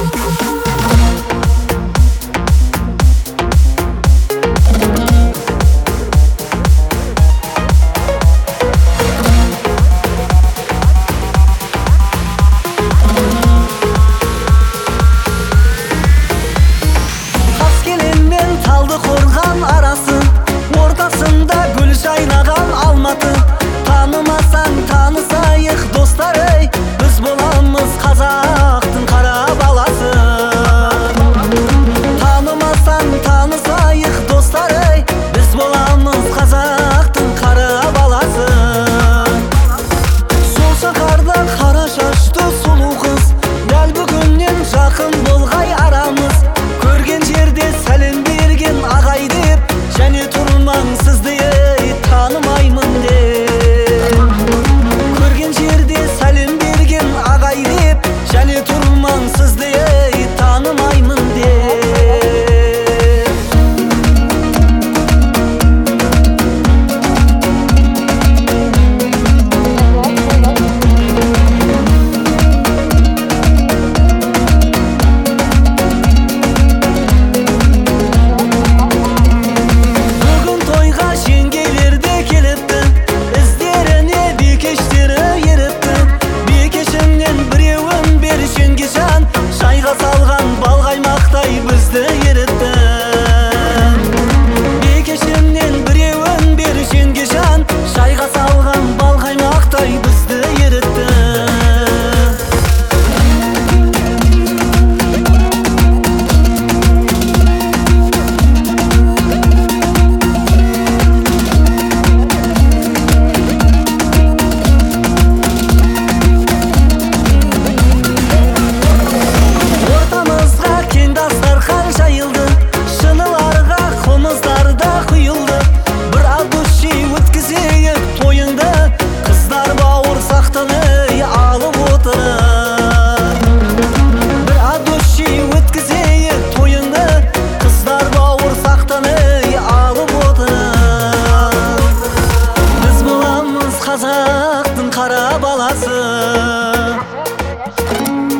Талдықорған арасы, ортасында гүл жайнаған Алматы. Танымасаң танысайық достар ей, біз боламыз қазақтың қара баласы. Танымасаң танысайық достар ей, біз боламыз қазақтың қара баласы. Сол шаһарда қара шашты сұлу қыз, дәл бүгіннен жақын болғай арамыз. Көрген жерде сәлем берген ағай деп, және тұрмаң сізді ей танымаймын деп. Көрген жерде сәлем берген ағай деп, және тұрмаң сізді ей танымаймын деп. Салған балғаймақтай бізді ерітті. Бекешімнен біреуін бер жеңге жан, шайға салған балғаймақтай бізді ерітті. Қазақтың қара баласы.